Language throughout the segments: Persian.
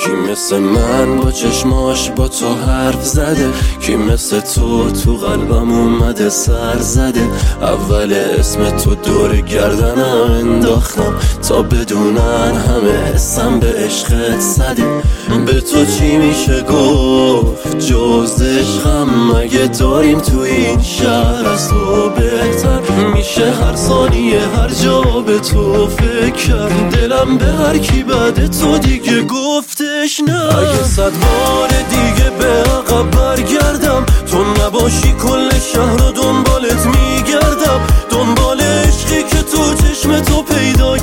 کی مثل من با چشماش با تو حرف زده؟ کی مثل تو قلبم اومده سر زده؟ اول اسم تو دور گردنم انداختم تا بدونن همه حسم به عشقت زده. به تو چی میشه گفت جز عشقم؟ مگه داریم تو این شهر از تو بهتر؟ میشه هر ثانیه هر جا به تو فکر کرد. دلم به هر کی بعد تو دیگه گفتش نه. اگه 100 بار دیگه به عقب برگردم، تو نباشی کل شهر رو دنبالت میگردم. دنبال عشقی که تو چشم تو پیدات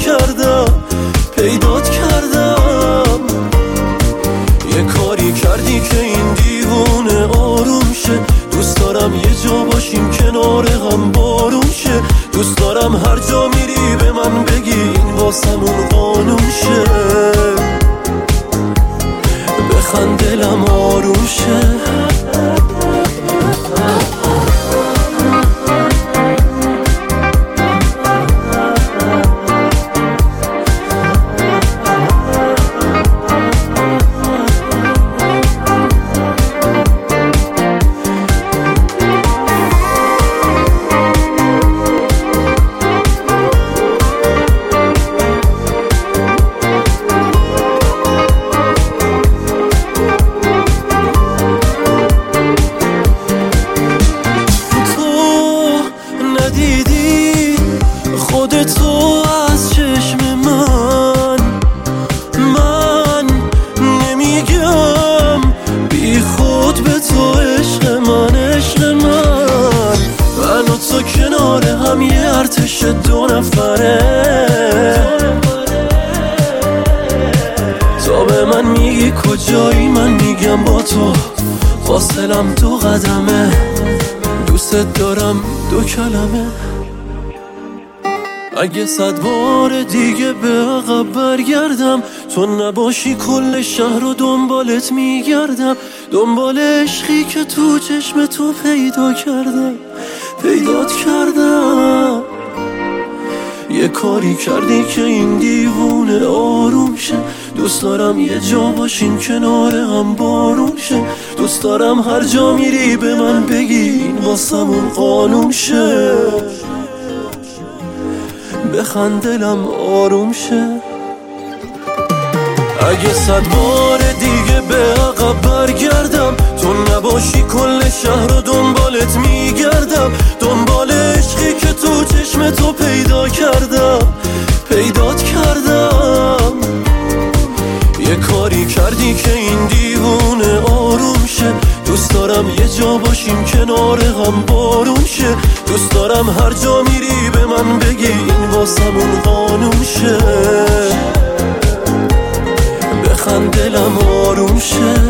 کردم. یه کاری کردی که این دیوونه آروم شه. دوست دارم یه جا باشیم کنار هم بارون شه. دوست دارم هر جا میری به من بگی این واسمون قانون شه. بخند دلم آروم شه. دیدی خودتو از چشم من نمیگم بی خود به تو عشق من. من و تو کنار هم یه ارتش 2 نفره. تا به من میگی کجایی من میگم با تو فاصلم 2 قدمه. دوست دارم 2 کلمه. اگه 100 بار دیگه به عقب برگردم، تو نباشی کل شهر رو دنبالت میگردم. دنبال عشقی که تو چشم تو پیدات کردم. یه کاری کردی که این دیوونه آروم شه. دوست دارم یه جا باشیم کنار هم بارون شه. دوست دارم هر جا میری به من بگی این واسمون قانون شه. بخند دلم آروم شه. اگه 100 بار دیگه به عقب برگردم، تو نباشی کل شهر رو دنبالت میگردم. دنبال عشقی که تو چشم تو پیدات کردم. یه کاری کردی که این دیوونه آروم شه. دوست دارم یه جا باشیم کنار هم بارون شه. دوست دارم هر جا میری به من بگی این واسمون قانون شه. بخند دلم آروم شه.